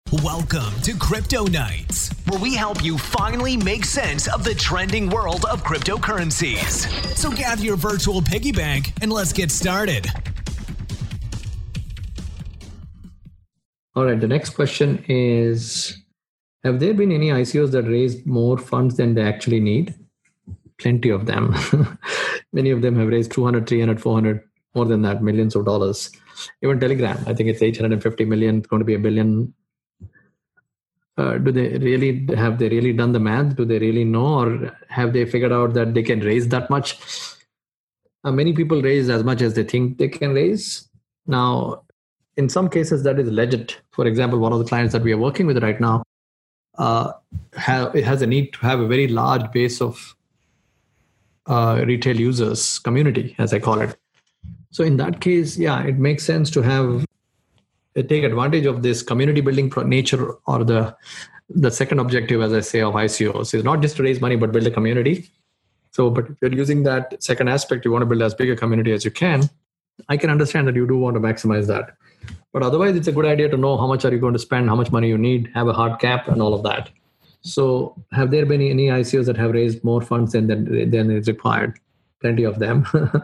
Welcome to Crypto Nights, where we help you finally make sense of the trending world of cryptocurrencies. So gather your virtual piggy bank and let's get started. All right, the next question is, have there been any ICOs that raised more funds than they actually need? Plenty of them. Many of them have raised 200, 300, 400, more than that, millions of dollars. Even Telegram, I think it's 850 million, it's going to be $1 billion. Have they really done the math? Do they really know, or have they figured out that they can raise that much? Many people raise as much as they think they can raise. Now, in some cases, that is legit. For example, one of the clients that we are working with right now it has a need to have a very large base of retail users, community, as I call it. So in that case, yeah, it makes sense to take advantage of this community building nature, or the second objective, as I say, of ICOs is not just to raise money, but build a community. So, but if you're using that second aspect, you want to build as big a community as you can. I can understand that you do want to maximize that. But otherwise, it's a good idea to know how much are you going to spend, how much money you need, have a hard cap and all of that. So have there been any ICOs that have raised more funds than is required? Plenty of them.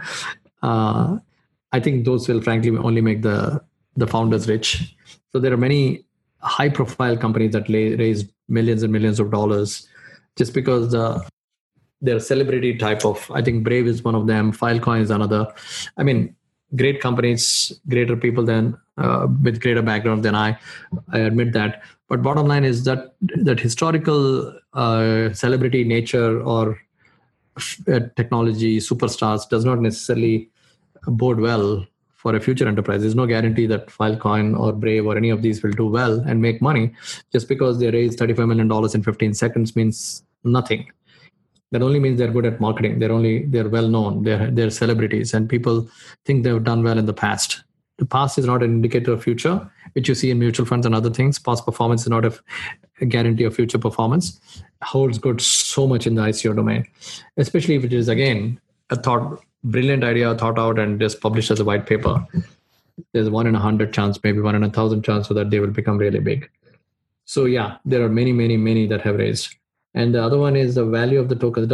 I think those will frankly only make the founders rich. So there are many high-profile companies that raised millions and millions of dollars just because they're celebrity type of. I think Brave is one of them. Filecoin is another. I mean, great companies, greater people than with greater background than I admit that. But bottom line is that historical celebrity nature or technology superstars does not necessarily bode well for a future enterprise. There's no guarantee that Filecoin or Brave or any of these will do well and make money. Just because they raised $35 million in 15 seconds means nothing. That only means they're good at marketing. They're well known. They're celebrities, and people think they've done well in the past. The past is not an indicator of future, which you see in mutual funds and other things. Past performance is not a guarantee of future performance. Holds good so much in the ICO domain, especially if it is, again, brilliant idea thought out and just published as a white paper. There's 1 in 100 chance, maybe 1 in 1,000 chance, so that they will become really big. So yeah, there are many, many, many that have raised. And the other one is the value of the tokens.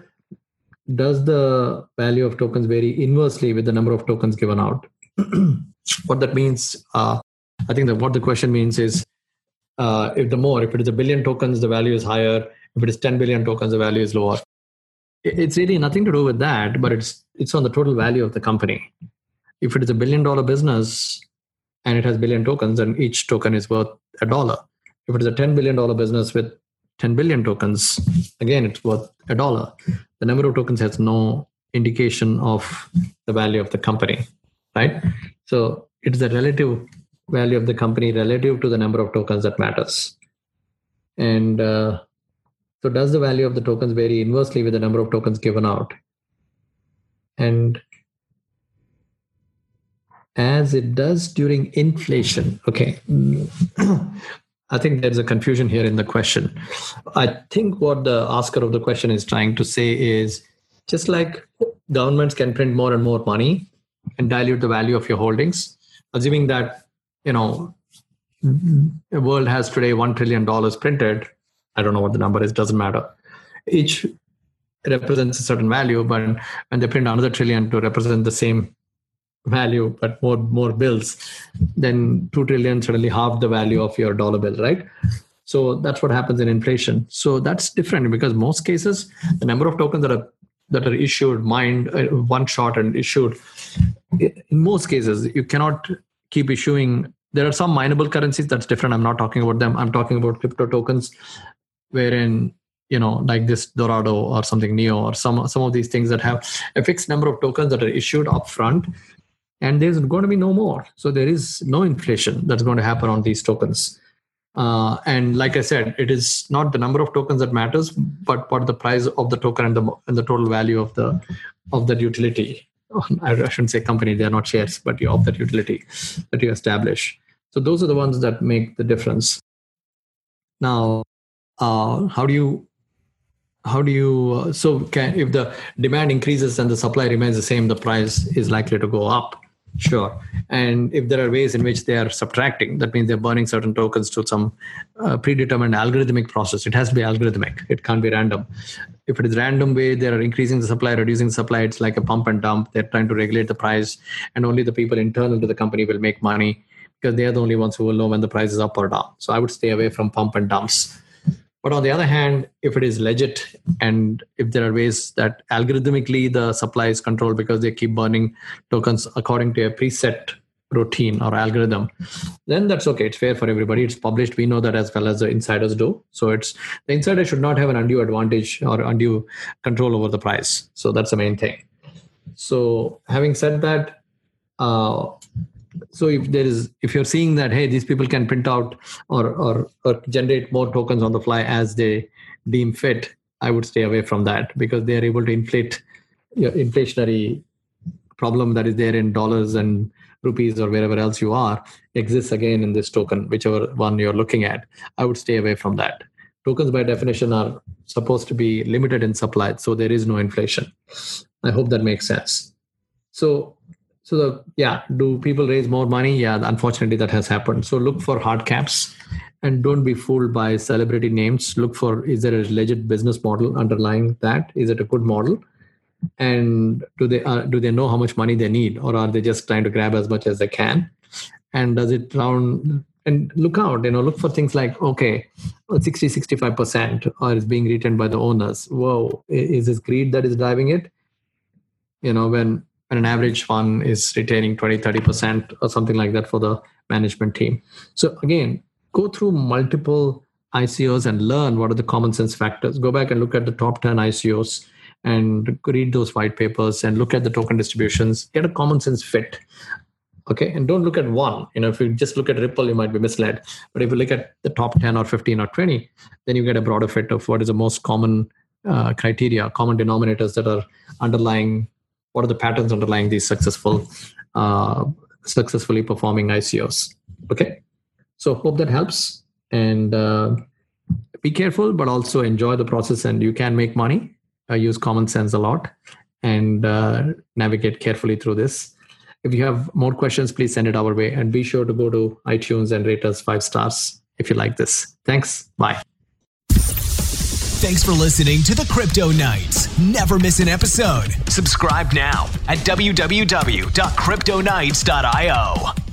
Does the value of tokens vary inversely with the number of tokens given out? What that means, I think that what the question means is, if it is $1 billion tokens, the value is higher. If it is 10 billion tokens, the value is lower. It's really nothing to do with that, but it's on the total value of the company. If it is $1 billion business and it has billion tokens, then each token is worth $1. If it is a $10 billion business with 10 billion tokens, again, it's worth $1. The number of tokens has no indication of the value of the company, right? So it's the relative value of the company relative to the number of tokens that matters. And so does the value of the tokens vary inversely with the number of tokens given out? And as it does during inflation, okay. I think there's a confusion here in the question. I think what the asker of the question is trying to say is, just like governments can print more and more money and dilute the value of your holdings, assuming that, the world has today $1 trillion printed. I don't know what the number is, doesn't matter. Each represents a certain value, but when they print another trillion to represent the same value, but more bills, then 2 trillion suddenly half the value of your dollar bill, right? So that's what happens in inflation. So that's different because most cases, the number of tokens that are issued, mined, one shot and issued, in most cases, you cannot keep issuing. There are some mineable currencies that's different. I'm not talking about them. I'm talking about crypto tokens, wherein, like this Dorado or something Neo or some of these things that have a fixed number of tokens that are issued upfront, and there's going to be no more. So there is no inflation that's going to happen on these tokens. And like I said, it is not the number of tokens that matters, but what the price of the token and the total value of that utility. I shouldn't say company; they are not shares, but of that utility that you establish. So those are the ones that make the difference. Now, how do you if the demand increases and the supply remains the same, the price is likely to go up. Sure. And if there are ways in which they are subtracting, that means they're burning certain tokens to some predetermined algorithmic process. It has to be algorithmic. It can't be random. If it is random way, they're increasing the supply, reducing the supply. It's like a pump and dump. They're trying to regulate the price, and only the people internal to the company will make money because they're the only ones who will know when the price is up or down. So I would stay away from pump and dumps. But on the other hand, if it is legit and if there are ways that algorithmically the supply is controlled because they keep burning tokens according to a preset routine or algorithm, then that's okay. It's fair for everybody. It's published. We know that as well as the insiders do. So the insider should not have an undue advantage or undue control over the price. So that's the main thing. So having said that, so if you're seeing that, hey, these people can print out or generate more tokens on the fly as they deem fit, I would stay away from that because they are able to inflate your inflationary problem that is there in dollars and rupees or wherever else you are exists again in this token, whichever one you're looking at. I would stay away from that. Tokens by definition are supposed to be limited in supply, so there is no inflation. I hope that makes sense. So do people raise more money? Yeah, unfortunately that has happened. So look for hard caps and don't be fooled by celebrity names. Look for, is there a legit business model underlying that? Is it a good model? And do they know how much money they need, or are they just trying to grab as much as they can? And does it round? And look out, look for things like, okay, 60-65% or is being retained by the owners. Whoa, is this greed that is driving it? When an average fund is retaining 20-30% or something like that for the management team. So again, go through multiple ICOs and learn what are the common sense factors. Go back and look at the top 10 ICOs and read those white papers and look at the token distributions. Get a common sense fit. Okay, and don't look at one. If you just look at Ripple, you might be misled. But if you look at the top 10 or 15 or 20, then you get a broader fit of what is the most common criteria, common denominators that are underlying. What are the patterns underlying these successfully performing ICOs? Okay, so hope that helps. And be careful, but also enjoy the process. And you can make money. Use common sense a lot and navigate carefully through this. If you have more questions, please send it our way. And be sure to go to iTunes and rate us 5 stars if you like this. Thanks. Bye. Thanks for listening to the Crypto Nights. Never miss an episode. Subscribe now at www.cryptonights.io.